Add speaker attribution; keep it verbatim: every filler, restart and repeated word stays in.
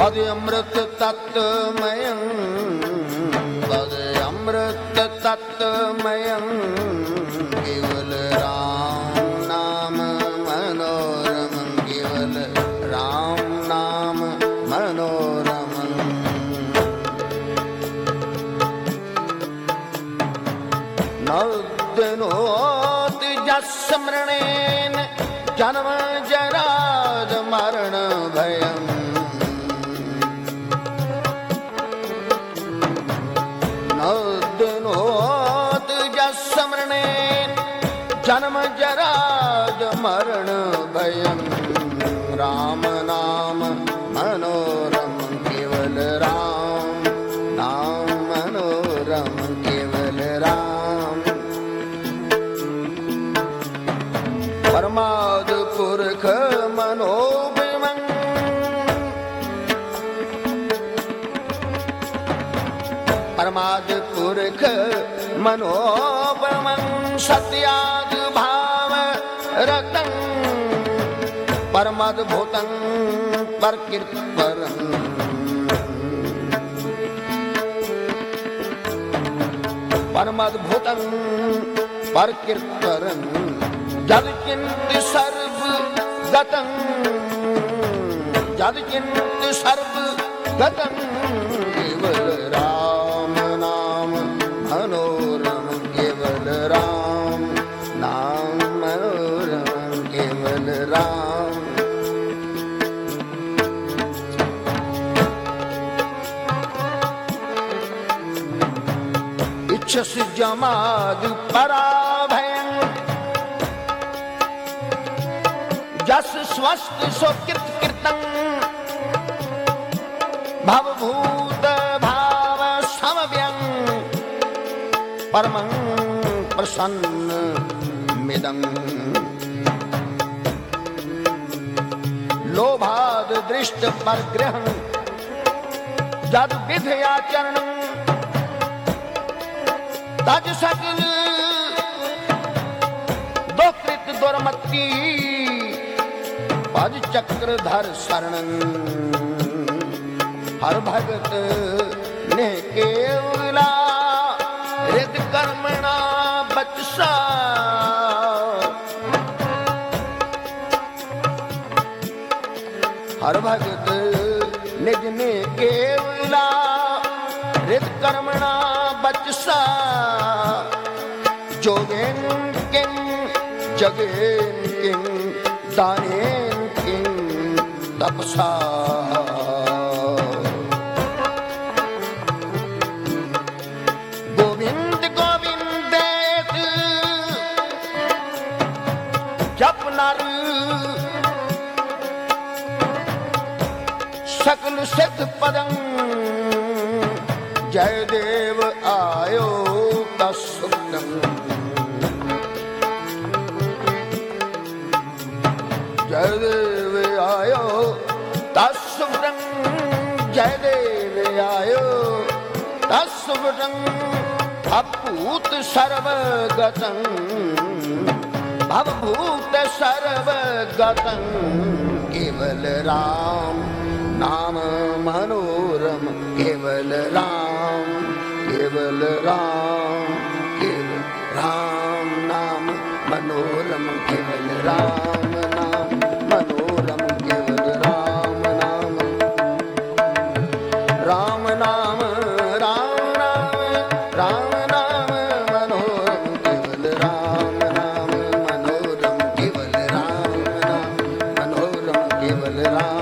Speaker 1: पद अमृत तत्वमयं पद अमृत तत्वमयं केवल राम नाम मनोरमं केवल राम नाम मनोरमं नोति जस्मरणेन जन्म जराद मरण भयं नोति जस्मरणेन जन्म जराद मरण भयं राम नाम मनोरम केवल राम नाम मनोरम केवल राम परमाद पुरख मनोभिमं परमाद पुरख मनोभिमं सत्याद भाव रतं परमद भूतं परकीर्तनं परमद भूतं परकीर्तनं जद चिंत सर्व गतं जद चिंत सर्व गतं केवल राम नाम मनोरम केवल राम नाम मनोरम केवल राम इच्छस जमाद पराभयं जस स्वस्थ सुकृत कृतं भवभूत भाव समव्यं परमं प्रसन्न मिदं लोभाद दृष्ट परग्रहं जद विधयाचरणं तज सकल दोकृत दुर्मति पद चक्रधर शरणं हर भगत ने केवला हृद कर्मणा बचसा हर भगत निज ने केवला हृद कर्मणा बचसा जोगेन किं जगेन किं दानेन किं तपसा गोविंद गोविंदेत जप नर सकल सिद्ध पदं जय देव आयो तस्सुतं जय देव आयो तस्सुतं जय देव आयो तस्सुतं भवभूत सर्वगतं भवभूत सर्वगतं केवल राम नाम मनोरम केवल राम केवल राम केवल राम नाम मनोरम केवल राम नाम मनोरम केवल राम नाम राम नाम राम नाम राम नाम मनोरम केवल राम नाम मनोरम केवल राम नाम मनोरम केवल राम